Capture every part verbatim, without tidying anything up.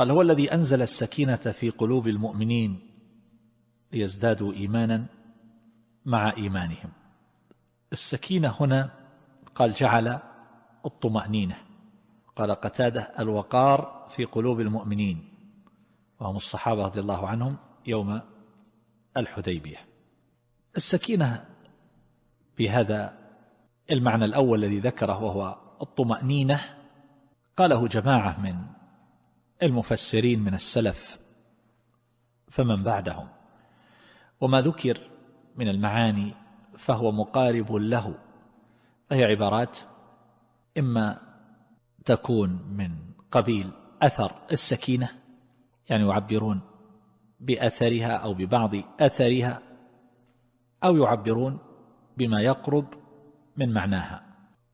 قال هو الذي أنزل السكينة في قلوب المؤمنين ليزدادوا إيمانا مع إيمانهم. السكينة هنا قال جعل الطمأنينة، قال قتادة الوقار في قلوب المؤمنين، وهم الصحابة رضي الله عنهم يوم الحديبية. السكينة بهذا المعنى الأول الذي ذكره وهو الطمأنينة قاله جماعة من المفسرين من السلف فمن بعدهم، وما ذكر من المعاني فهو مقارب له، فهي عبارات إما تكون من قبيل أثر السكينة، يعني يعبرون بأثرها أو ببعض أثرها، أو يعبرون بما يقرب من معناها.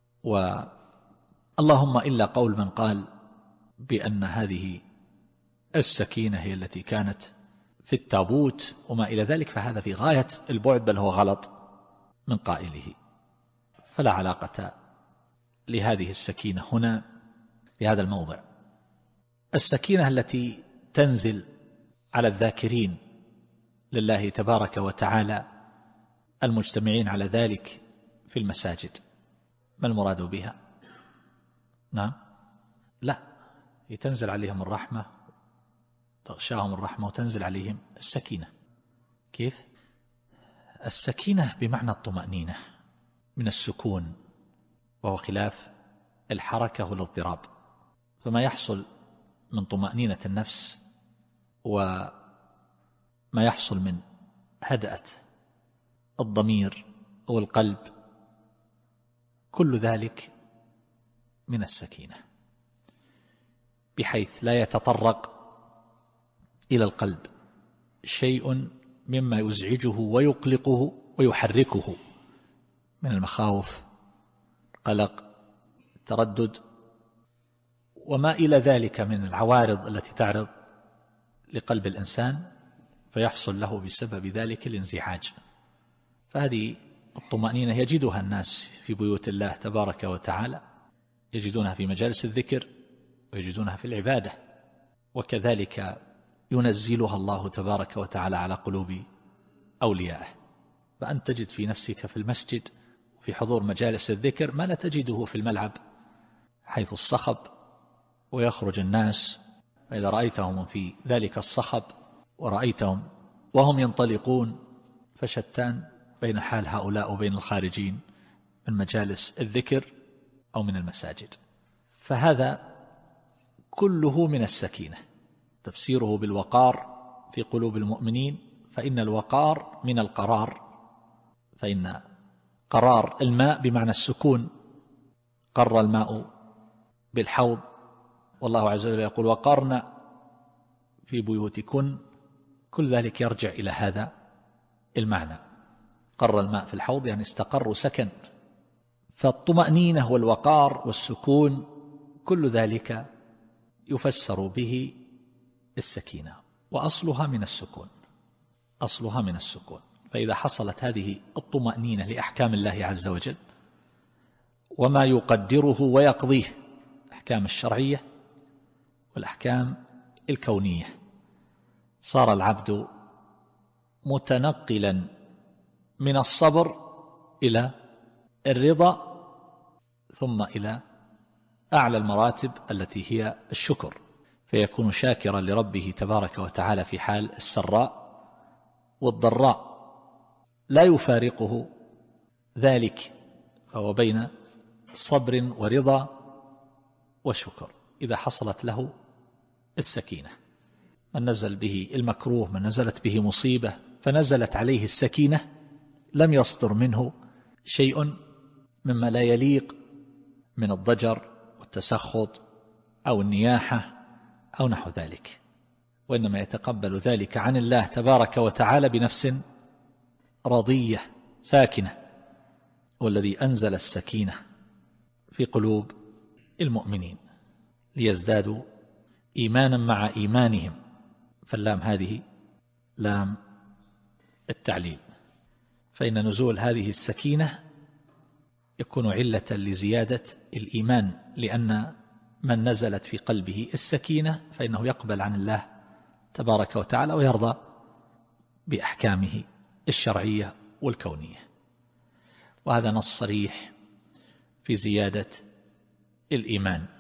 واللهم إلا قول من قال بأن هذه السكينة هي التي كانت في التابوت وما إلى ذلك، فهذا في غاية البعد، بل هو غلط من قائله، فلا علاقة لهذه السكينة هنا في هذا الموضع. السكينة التي تنزل على الذاكرين لله تبارك وتعالى المجتمعين على ذلك في المساجد، ما المراد بها؟ نعم، لا، تنزل عليهم الرحمة، تغشاهم الرحمة وتنزل عليهم السكينة. كيف؟ السكينة بمعنى الطمأنينة من السكون، وهو خلاف الحركة والاضطراب، فما يحصل من طمأنينة النفس وما يحصل من هدأة الضمير والقلب كل ذلك من السكينة، بحيث لا يتطرق إلى القلب شيء مما يزعجه ويقلقه ويحركه من المخاوف، قلق، تردد، وما إلى ذلك من العوارض التي تعرض لقلب الإنسان، فيحصل له بسبب ذلك الانزعاج. فهذه الطمأنينة يجدها الناس في بيوت الله تبارك وتعالى، يجدونها في مجالس الذكر ويجدونها في العبادة، وكذلك ينزلها الله تبارك وتعالى على قلوب أوليائه. فأنت تجد في نفسك في المسجد في حضور مجالس الذكر ما لا تجده في الملعب حيث الصخب ويخرج الناس، فإذا رأيتهم في ذلك الصخب ورأيتهم وهم ينطلقون فشتان بين حال هؤلاء وبين الخارجين من مجالس الذكر أو من المساجد. فهذا كله من السكينة. تفسيره بالوقار في قلوب المؤمنين، فإن الوقار من القرار، فإن قرار الماء بمعنى السكون، قر الماء بالحوض، والله عز وجل يقول وقرن في بيوتكن، كل ذلك يرجع إلى هذا المعنى، قر الماء في الحوض يعني استقر سكن. فالطمأنينة والوقار والسكون كل ذلك يفسر به السكينة، وأصلها من السكون، أصلها من السكون. فإذا حصلت هذه الطمأنينة لأحكام الله عز وجل وما يقدره ويقضيه، الأحكام الشرعية والأحكام الكونية، صار العبد متنقلا من الصبر إلى الرضا، ثم إلى أعلى المراتب التي هي الشكر، فيكون شاكرا لربه تبارك وتعالى في حال السراء والضراء، لا يفارقه ذلك، فهو بين صبر ورضا وشكر إذا حصلت له السكينة. من نزل به المكروه، من نزلت به مصيبة فنزلت عليه السكينة، لم يصدر منه شيء مما لا يليق من الضجر والتسخط أو النياحة أو نحو ذلك، وإنما يتقبل ذلك عن الله تبارك وتعالى بنفس رضية ساكنة. والذي أنزل السكينة في قلوب المؤمنين ليزدادوا إيمانا مع إيمانهم، فاللام هذه لام التعليل، فإن نزول هذه السكينة يكون علة لزيادة الإيمان، لأن من نزلت في قلبه السكينة فإنه يقبل عن الله تبارك وتعالى ويرضى بأحكامه الشرعية والكونية. وهذا نص صريح في زيادة الإيمان.